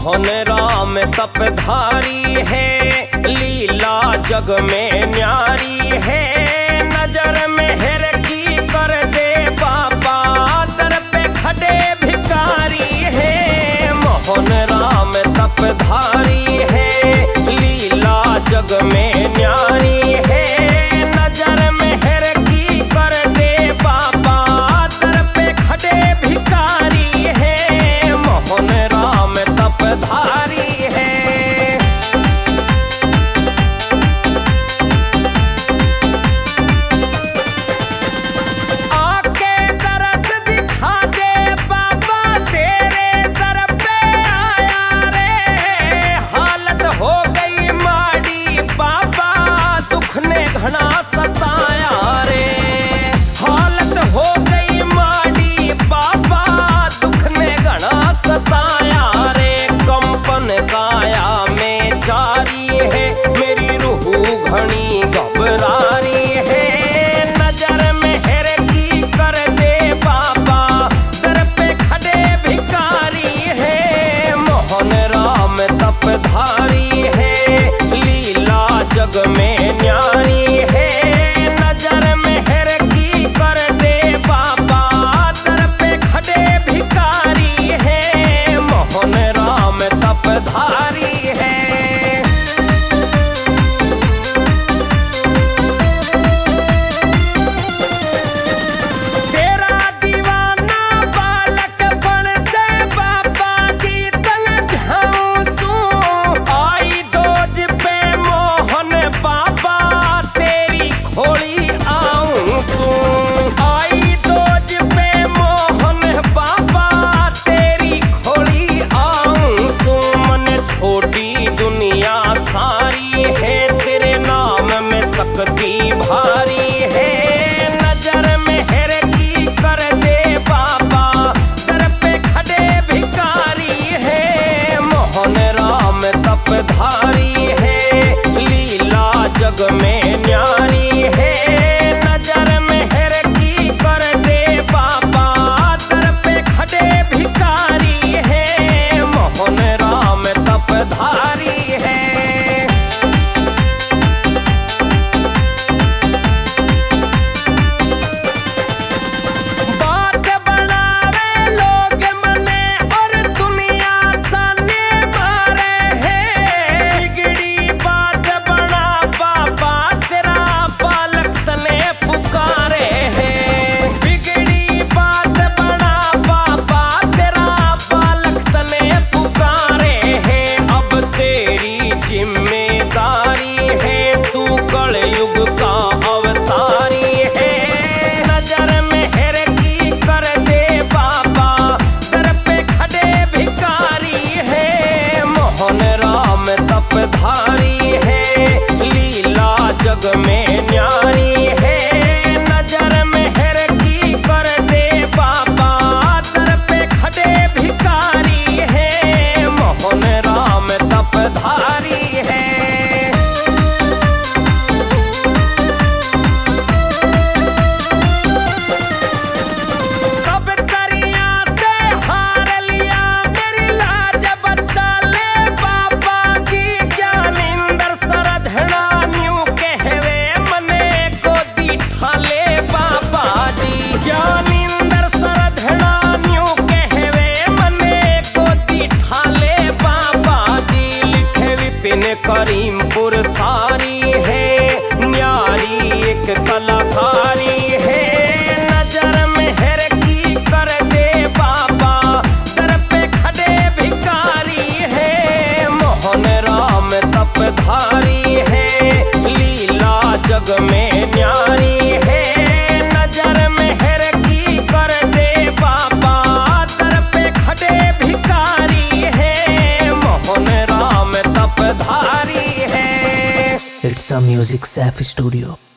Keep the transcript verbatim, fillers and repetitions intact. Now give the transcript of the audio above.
मोहन राम तपधारी है, लीला जग में न्यारी है। नजर मेहर की कर दे बाबा, दर पे खड़े भिखारी है। मोहन राम तपधारी है, लीला जग में न्यारी है। नजर मेहर की कर दे बाबा, दर पे खड़े भिखारी है। मोहन राम तपधारी है। आके तरस दिखा दे बाबा, तेरे दर पे आया रे। हालत हो गई माड़ी बाबा, दुख ने घना सताया रे। हालत हो गई माड़ी बाबा, दुख ने घना सताया रे। कंपन काया में जारी है, मेरी रूह घनी घबरा रही है। नजर मेहर की कर दे बाबा, दर पे खड़े भिखारी है। मोहन राम तपधारी है, लीला जग में न्यारी है। नजर मेहर की कर दे बाबा, दर पे खड़े भिखारी है। मोहन राम तपधारी है। तेरा दीवाना बालकपन से बाबा की तन झाऊं। आई डोज पे मोहन बाबा, तेरी खोली आऊं सू। आई डोज पे मोहन बाबा, तेरी खोली आऊं सू। मन छोटी दुनिया सारी है, तेरे नाम में शक्ति भारी है। नजर मेहर की कर दे बाबा, दर पे खड़े भिखारी है। मोहन राम तपधारी है, लीला जग में न्यारी है। नजर मेहर की कर दे बाबा, दर पे खड़े भिखारी है। मोहन राम तपधारी है। बात बनावे लोग मने और दुनिया ताने मारे है। बिगड़ी बात बना बाबा, तेरा बालक तने पुकारे है। बिगड़ी बात बना बाबा, तेरा बालक तने पुकारे है। अब तेरी जिम्मेदारी है, तू कलयुग का अवतारी है। नजर मेहर की कर दे बाबा, दर पे खड़े भिखारी है। मोहन राम तपधारी है, लीला जग में न्यारी है। नजर मेहर की कर दे बाबा, दर पे खड़े भिखारी है। मोहन राम तपधारी है। सब दरिया से हार लिया, मेरी लाज बचा ले बाबा की। ज्ञानिंदर सरधना न्यू कहवे, मने को दीठा ले बाबा जी। ज्ञानिंदर सरधना न्यू कहवे, मने को दीठा ले बाबा जी। लिखे विपिन करीमपुर सारी है, न्यारी एक कलाकारी है। नजर मेहर की कर दे बाबा, दर पे खड़े भिखारी है। मोहन राम तपधारी है, लीला जग में न्यारी है। नजर मेहर की कर दे बाबा, दर पे खड़े भिखारी है। मोहन राम तपधारी है। It's a Music Safi Studio.